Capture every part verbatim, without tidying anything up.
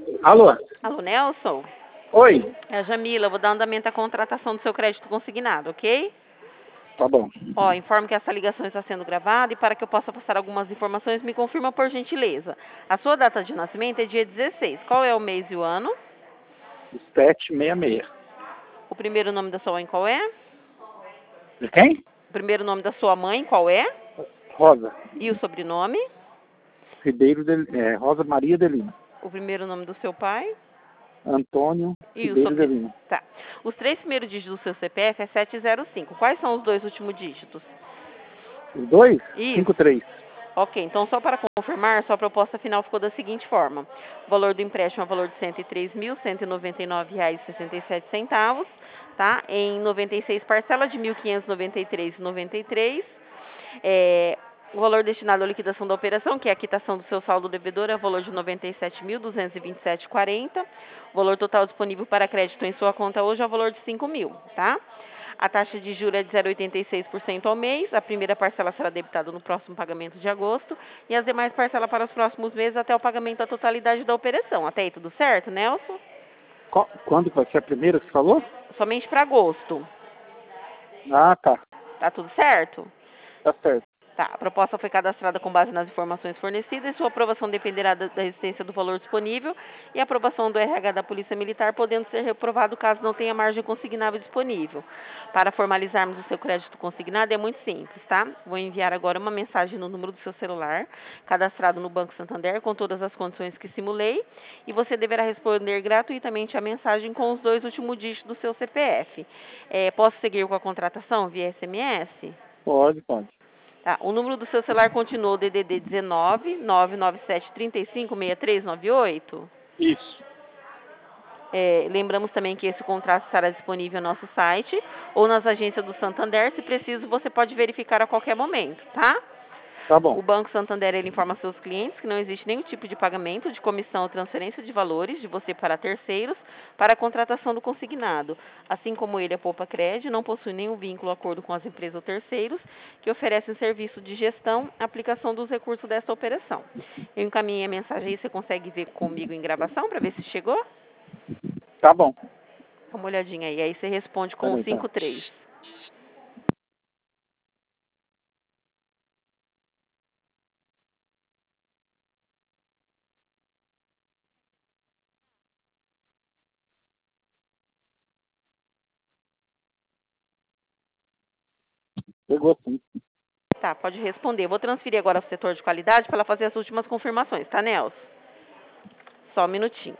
Alô? Alô, Nelson? Oi? É a Jamila, eu vou dar andamento à contratação do seu crédito consignado, ok? Tá bom. Ó, informo que essa ligação está sendo gravada e para que eu possa passar algumas informações, me confirma por gentileza. A sua data de nascimento é dia dezesseis. Qual é o mês e o ano? sete seis seis. O primeiro nome da sua mãe qual é? De quem? O primeiro nome da sua mãe qual é? Rosa. E o sobrenome? Ribeiro de, é, Rosa Maria de Lima. O primeiro nome do seu pai? Antônio E o Ribeiro de sobre... Lima. Tá. Os três primeiros dígitos do seu C P F é sete zero cinco. Quais são os dois últimos dígitos? Os dois? Isso. cinco três. Ok, então só para confirmar, sua proposta final ficou da seguinte forma. O valor do empréstimo é o valor de cento e três mil, cento e noventa e nove reais e sessenta e sete centavos, tá? Em noventa e seis parcelas de mil quinhentos e noventa e três reais e noventa e três centavos. É, o valor destinado à liquidação da operação, que é a quitação do seu saldo devedor, é o valor de noventa e sete mil, duzentos e vinte e sete reais e quarenta centavos. O valor total disponível para crédito em sua conta hoje é o valor de cinco mil, tá? A taxa de juros é de zero vírgula oitenta e seis por cento ao mês. A primeira parcela será debitada no próximo pagamento de agosto e as demais parcelas para os próximos meses até o pagamento da totalidade da operação. Até aí tudo certo, Nelson? Qual- Quando que vai ser a primeira que você falou? Somente para agosto. Ah, tá. Tá tudo certo? Tá certo. Tá, a proposta foi cadastrada com base nas informações fornecidas e sua aprovação dependerá da da existência do valor disponível e a aprovação do R H da Polícia Militar, podendo ser reprovado caso não tenha margem consignável disponível. Para formalizarmos o seu crédito consignado é muito simples, tá? Vou enviar agora uma mensagem no número do seu celular, cadastrado no Banco Santander, com todas as condições que simulei, e você deverá responder gratuitamente a mensagem com os dois últimos dígitos do seu C P F. É, posso seguir com a contratação via S M S? Pode, pode. Tá, o número do seu celular continua o D D D dezenove, nove nove sete, três cinco, seis três nove oito? Isso. É, lembramos também que esse contrato estará disponível no nosso site ou nas agências do Santander. Se preciso, você pode verificar a qualquer momento, tá? Tá bom. O Banco Santander ele informa seus clientes que não existe nenhum tipo de pagamento de comissão ou transferência de valores de você para terceiros para a contratação do consignado. Assim como ele, a Poupa Cred, não possui nenhum vínculo ou acordo com as empresas ou terceiros que oferecem serviço de gestão e aplicação dos recursos desta operação. Eu encaminhei a mensagem aí, você consegue ver comigo em gravação para ver se chegou? Tá bom. Dá uma olhadinha aí, aí você responde com o Peraí, tá. cinco três. Pegou sim. Tá, pode responder. Eu vou transferir agora para o setor de qualidade para ela fazer as últimas confirmações, tá, Nelson? Só um minutinho.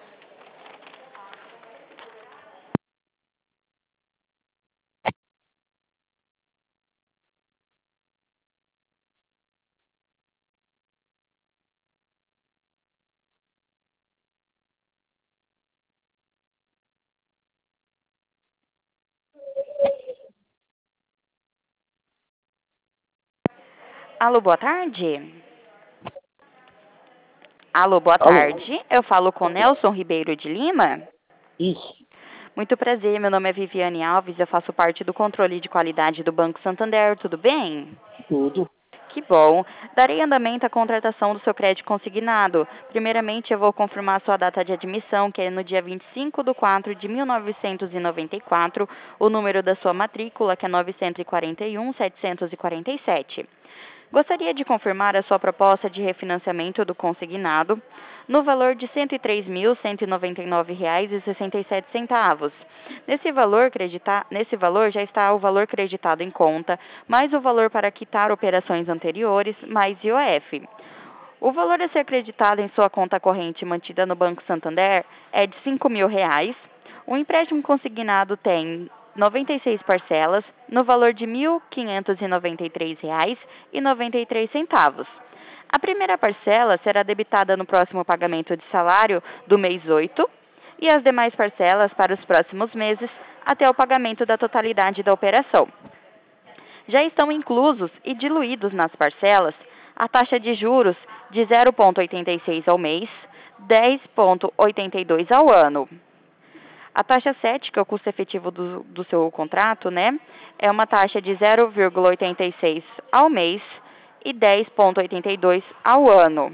Alô, boa tarde. Alô, boa Alô? tarde. Eu falo com Nelson Ribeiro de Lima. Isso. Muito prazer, meu nome é Viviane Alves, eu faço parte do controle de qualidade do Banco Santander, tudo bem? Tudo. Que bom. Darei andamento à contratação do seu crédito consignado. Primeiramente, eu vou confirmar sua data de admissão, que é no dia vinte e cinco de quatro de mil novecentos e noventa e quatro, o número da sua matrícula, que é novecentos e quarenta e um, setecentos e quarenta e sete. Gostaria de confirmar a sua proposta de refinanciamento do consignado no valor de cento e três mil, cento e noventa e nove reais e sessenta e sete centavos. Nesse valor, credita, nesse valor já está o valor creditado em conta, mais o valor para quitar operações anteriores, mais I O F. O valor a ser acreditado em sua conta corrente mantida no Banco Santander é de cinco mil reais. O empréstimo consignado tem noventa e seis parcelas, no valor de mil quinhentos e noventa e três reais e noventa e três centavos. A primeira parcela será debitada no próximo pagamento de salário do mês oito e as demais parcelas para os próximos meses até o pagamento da totalidade da operação. Já estão inclusos e diluídos nas parcelas a taxa de juros de zero vírgula oitenta e seis ao mês, dez vírgula oitenta e dois ao ano. A taxa sete, que é o custo efetivo do, do seu contrato, né, é uma taxa de zero vírgula oitenta e seis ao mês e dez vírgula oitenta e dois ao ano.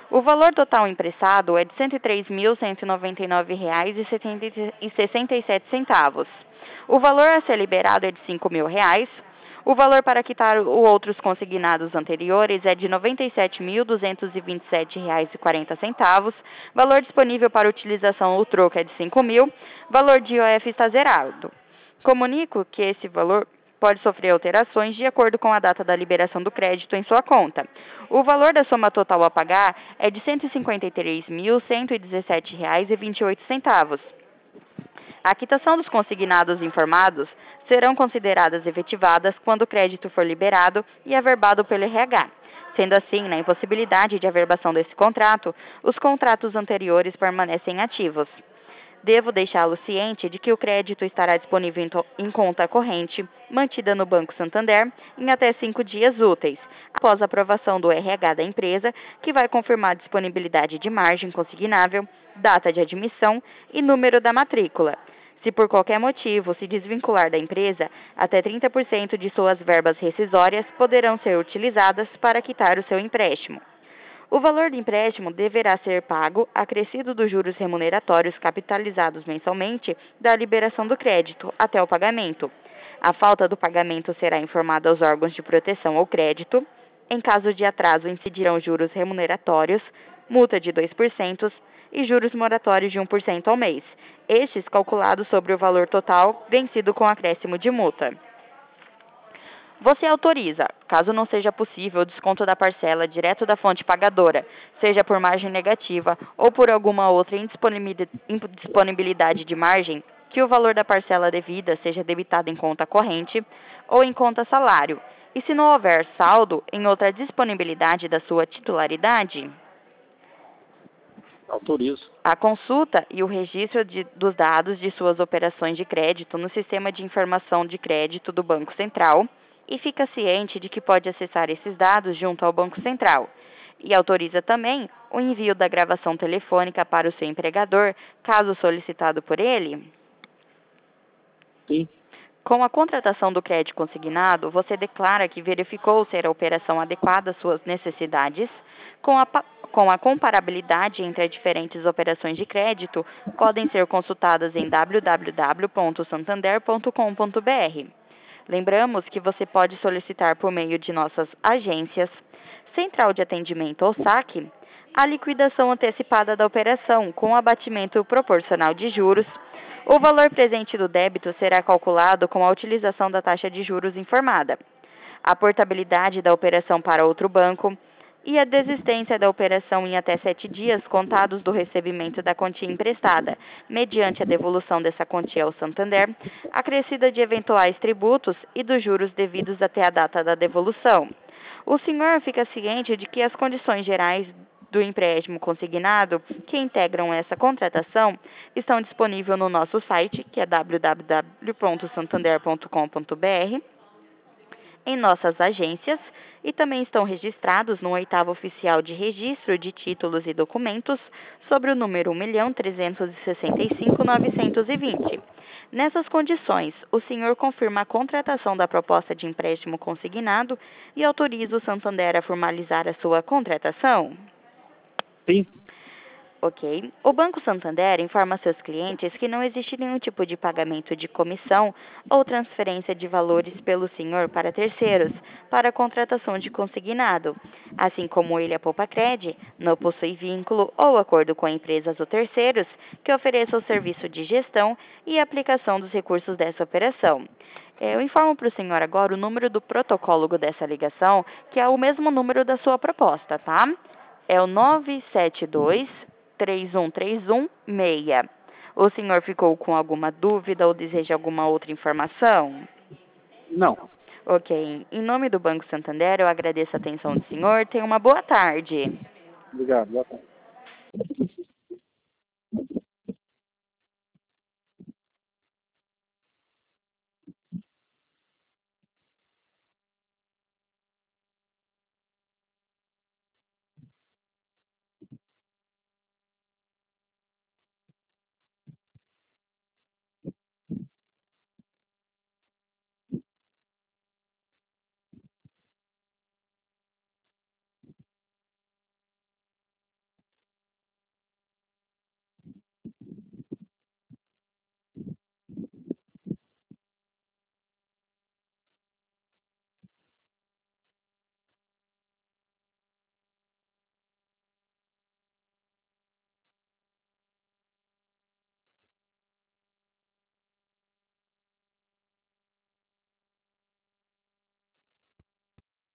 O valor total emprestado é de cento e três mil, cento e noventa e nove reais e sessenta e sete centavos. O valor a ser liberado é de cinco mil reais. O valor para quitar os outros consignados anteriores é de noventa e sete mil, duzentos e vinte e sete reais e quarenta centavos. Valor disponível para utilização ou troco é de cinco mil. Valor de I O F está zerado. Comunico que esse valor pode sofrer alterações de acordo com a data da liberação do crédito em sua conta. O valor da soma total a pagar é de cento e cinquenta e três mil, cento e dezessete reais e vinte e oito centavos. A quitação dos consignados informados serão consideradas efetivadas quando o crédito for liberado e averbado pelo R H. Sendo assim, na impossibilidade de averbação desse contrato, os contratos anteriores permanecem ativos. Devo deixá-lo ciente de que o crédito estará disponível em, em conta corrente, mantida no Banco Santander, em até cinco dias úteis, após a aprovação do R H da empresa, que vai confirmar a disponibilidade de margem consignável, data de admissão e número da matrícula. Se por qualquer motivo se desvincular da empresa, até trinta por cento de suas verbas rescisórias poderão ser utilizadas para quitar o seu empréstimo. O valor do empréstimo deverá ser pago acrescido dos juros remuneratórios capitalizados mensalmente da liberação do crédito até o pagamento. A falta do pagamento será informada aos órgãos de proteção ao crédito. Em caso de atraso, incidirão juros remuneratórios, multa de dois por cento e juros moratórios de um por cento ao mês, estes calculados sobre o valor total vencido com acréscimo de multa. Você autoriza, caso não seja possível, o desconto da parcela direto da fonte pagadora, seja por margem negativa ou por alguma outra indisponibilidade de margem, que o valor da parcela devida seja debitado em conta corrente ou em conta salário, e se não houver saldo em outra disponibilidade da sua titularidade, Autorizo. a consulta e o registro de, dos dados de suas operações de crédito no Sistema de Informação de Crédito do Banco Central e fica ciente de que pode acessar esses dados junto ao Banco Central. E autoriza também o envio da gravação telefônica para o seu empregador, caso solicitado por ele? Sim. Com a contratação do crédito consignado, você declara que verificou ser a operação adequada às suas necessidades. Com a, com a comparabilidade entre as diferentes operações de crédito, podem ser consultadas em w w w ponto santander ponto com ponto b r. Lembramos que você pode solicitar por meio de nossas agências, Central de Atendimento ou saque, a liquidação antecipada da operação com abatimento proporcional de juros. O valor presente do débito será calculado com a utilização da taxa de juros informada, a portabilidade da operação para outro banco e a desistência da operação em até sete dias contados do recebimento da quantia emprestada, mediante a devolução dessa quantia ao Santander, acrescida de eventuais tributos e dos juros devidos até a data da devolução. O senhor fica ciente de que as condições gerais do empréstimo consignado que integram essa contratação estão disponíveis no nosso site, que é w w w ponto santander ponto com ponto b r, em nossas agências, e também estão registrados no oitavo oficial de registro de títulos e documentos sobre o número um milhão trezentos e sessenta e cinco mil novecentos e vinte. Nessas condições, o senhor confirma a contratação da proposta de empréstimo consignado e autoriza o Santander a formalizar a sua contratação? Sim. Ok. O Banco Santander informa seus clientes que não existe nenhum tipo de pagamento de comissão ou transferência de valores pelo senhor para terceiros para a contratação de consignado. Assim como ele, a Poupacred, não possui vínculo ou acordo com empresas ou terceiros que ofereçam o serviço de gestão e aplicação dos recursos dessa operação. Eu informo para o senhor agora o número do protocolo dessa ligação, que é o mesmo número da sua proposta, tá? É o nove sete dois, três um três um, seis. O senhor ficou com alguma dúvida ou deseja alguma outra informação? Não. Ok. Em nome do Banco Santander, eu agradeço a atenção do senhor. Tenha uma boa tarde. Obrigado. Boa tarde.